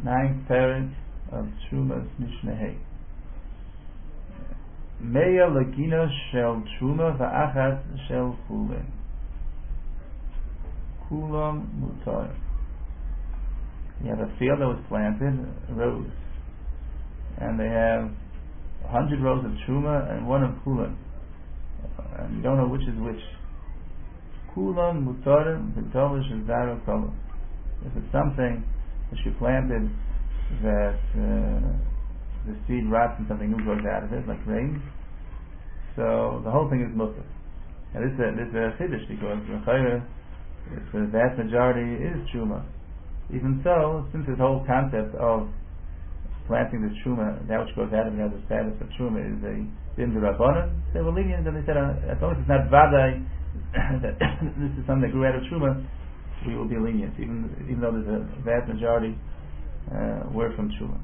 ninth parak of Trumas Mishnah Hey. Meya Lagina Shel Truma Va'achas Shel Chulin Kulam Mutar. You have a field that was planted, rows, and they have 100 rows of Truma and one of Kulam, and you don't know which is which. Kulam Mutar V'Tolish Zara Kolam. If it's something that you planted that the seed rots and something new grows out of it, like rain, so the whole thing is mutar. And this is a chiddush because the vast majority is truma. Even so, since this whole concept of planting this truma, that which grows out of it has the status of truma, is a din d'rabbanan, they were lenient, and they said as long as it's not vadai that this is something that grew out of truma, we will be lenient, even though there's a vast majority were from truma.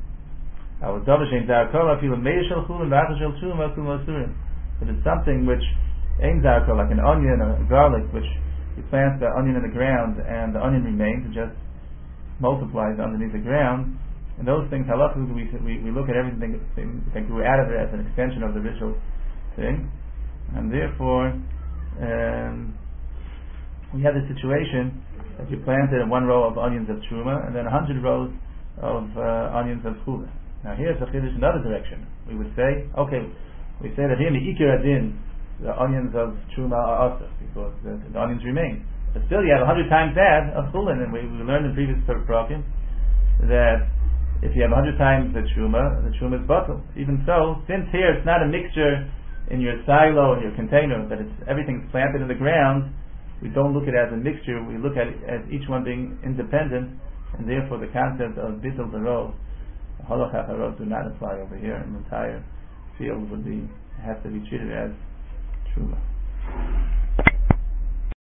But it's something which ain't zarko, like an onion or a garlic, which you plant the onion in the ground and the onion remains and just multiplies underneath the ground. And those things, halachically, we look at everything that grew out of it as an extension of the original thing, and therefore we have the situation that you planted one row of onions of truma and then 100 rows of onions of chula. Now here's a chiddush in another direction. We would say, okay, we say that here in the ikir adin, the onions of truma are asa because the onions remain. But still, you have 100 times that of chulin, and we learned in previous parakim that if you have 100 times the truma is batul. Even so, since here it's not a mixture in your silo or your container, but it's everything's planted in the ground, we don't look at it as a mixture. We look at it as each one being independent, and therefore the concept of bittul darov, halakha harov, do not apply over here. And the entire field have to be treated as truma.